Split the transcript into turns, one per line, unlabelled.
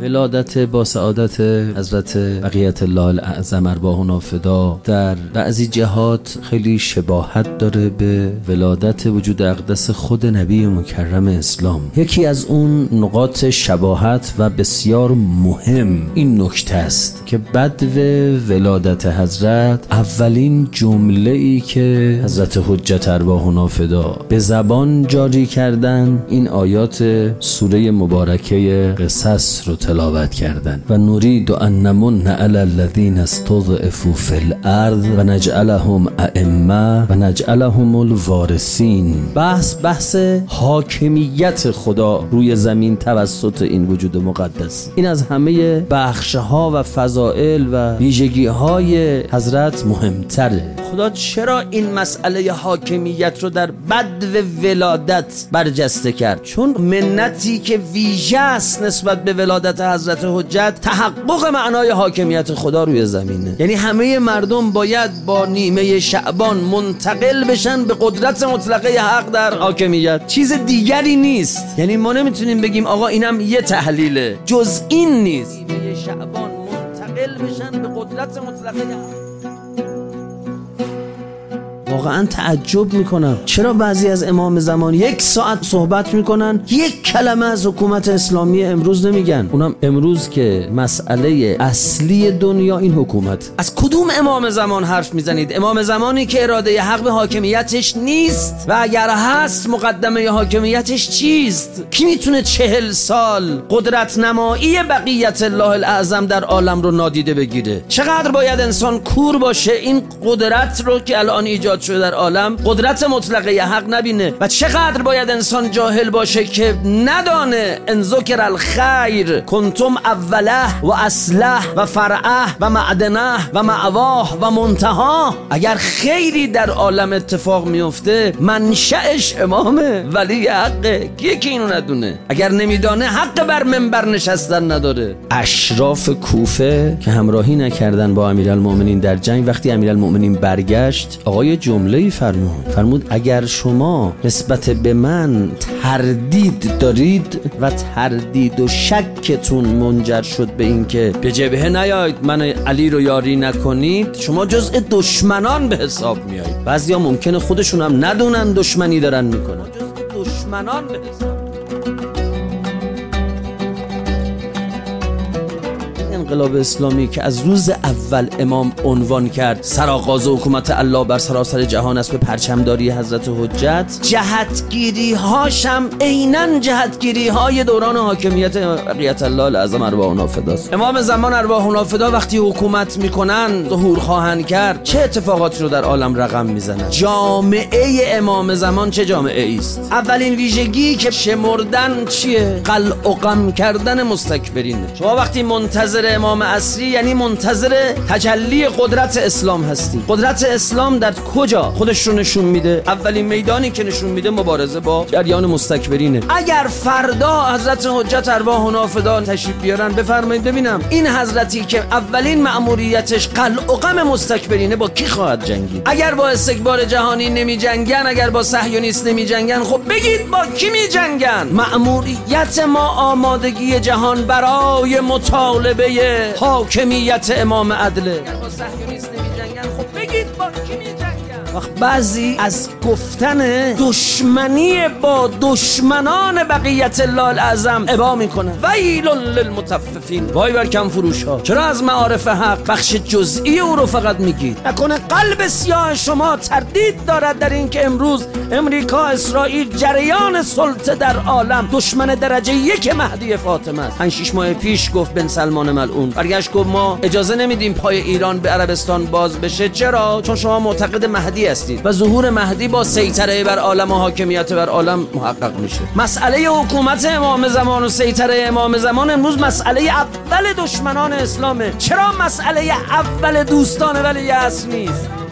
ولادت با سعادت حضرت بقیت الله الاعظم ارواحنا فدا در بعضی جهات خیلی شباهت داره به ولادت وجود اقدس خود نبی مکرم اسلام. یکی از اون نقاط شباهت و بسیار مهم این نکته است که بدو ولادت حضرت اولین جمله ای که حضرت حجت ارواحنا فدا به زبان جاری کردن این آیات سوره مبارکه قصص رو تلاوت کردن و نرید ان نمن علی الذین استضعفوا فی الارض و نجعلهم ائمه و نجعلهم الوارثین. بحث حاکمیت خدا روی زمین توسط این وجود مقدس، این از همه بخش‌ها و فضائل و ویژگی‌های حضرت مهمتره. خدا چرا این مسئله حاکمیت رو در بدو ولادت برجسته کرد؟ چون منتی که ویژه است نسبت به ولادت حضرت حجت تحقق معنای حاکمیت خدا روی زمینه. یعنی همه مردم باید با نیمه شعبان منتقل بشن به قدرت مطلقه حق در حاکمیت، چیز دیگری نیست. یعنی ما نمیتونیم بگیم آقا اینم یه تحلیله، جز این نیست. نیمه شعبان منتقل بشن به قدرت مطلقه حق. واقعا تعجب میکنم چرا بعضی از امام زمان 1 ساعت صحبت میکنن 1 کلمه از حکومت اسلامی امروز نمیگن. اونم امروز که مسئله اصلی دنیا این حکومت. از کدوم امام زمان حرف میزنید؟ امام زمانی که اراده حق به حاکمیتش نیست و اگر هست مقدمه حاکمیتش چیست؟ کی میتونه 40 سال قدرت نمایی بقیت الله الاعظم در عالم رو نادیده بگیره؟ چقدر باید انسان کور باشه این قدرت رو که الان ایجاد شده در عالم قدرت مطلقه حق نبینه؟ و چقدر باید انسان جاهل باشه که ندانه ان ذکر الخیر کنتم اوله و اصله و فرعه و معدنه و معواه و منتها. اگر خیری در عالم اتفاق میفته منشأش امام ولی حقه. کیه که اینو ندونه؟ اگر نمیدانه حق بر منبر نشستن نداره. اشراف کوفه که همراهی نکردن با امیرالمومنین در جنگ، وقتی امیرالمومنین برگشت آقای جمله‌ای فرمود اگر شما نسبت به من تردید دارید و تردید و شکتون منجر شد به این که به جبهه نیایید من علی رو یاری نکنید، شما جزء دشمنان به حساب میایید. بعضیا ممکنه خودشون هم ندونن دشمنی دارن میکنن، جزء دشمنان به حساب. انقلاب اسلامی که از روز اول امام عنوان کرد سرآغاز حکومت الله بر سراسر جهان است به پرچمداری حضرت حجت، جهتگیری هاشم عیناً جهتگیری های دوران حاکمیت بقیت الله الاعظم ارواحنا فداست. امام زمان ارواحنا فدا وقتی حکومت میکنن ظهور خواهند کرد چه اتفاقاتی رو در عالم رقم میزنن؟ جامعه امام زمان چه جامعه ای است؟ اولین ویژگی که شمردن چیه؟ قلع و قم کردن مستکبرینه. شما وقتی منتظر امام عصری یعنی منتظر تجلی قدرت اسلام هستی. قدرت اسلام در کجا خودش رو نشون میده؟ اولین میدانی که نشون میده مبارزه با جریان مستکبرینه. اگر فردا حضرت حجت ارواحنا فدا تشریف بیارن بفرمایید ببینم این حضرتی که اولین مأموریتش قلع و قم مستکبرینه با کی خواهد جنگید؟ اگر با استکبار جهانی نمی جنگن، اگر با صهیونیست نمی جنگن، خب بگید با کی می جنگن؟ مأموریت ما آمادگی جهان برای مطالبه حاکمیت امام عدله. اگر با صهیونیست نمی جنگن، خب بگید با کی می جنگن؟ وقت بعضی از گفتن دشمنی با دشمنان بقیت الله الاعظم ابا میکنن. ویل للمطففین، وای بر کم فروش ها. چرا از معارف حق بخش جزئی او رو فقط میگید؟ نکنه قلب سیاه شما تردید دارد در این که امروز امریکا اسرائیل جریان سلطه در عالم دشمن درجه 1 مهدی فاطمه است. 5-6 ماه پیش گفت بن سلمان ملعون، برگشت گفت ما اجازه نمیدیم پای ایران به عربستان باز بشه. چرا؟ چون شما معتقد مهدی هستید و ظهور مهدی با سیطره بر عالم و حاکمیت بر عالم محقق میشه. مسئله حکومت امام زمان و سیطره امام زمان امروز مسئله اول دشمنان اسلامه. چرا مسئله اول دوستان ولی عصر نیست؟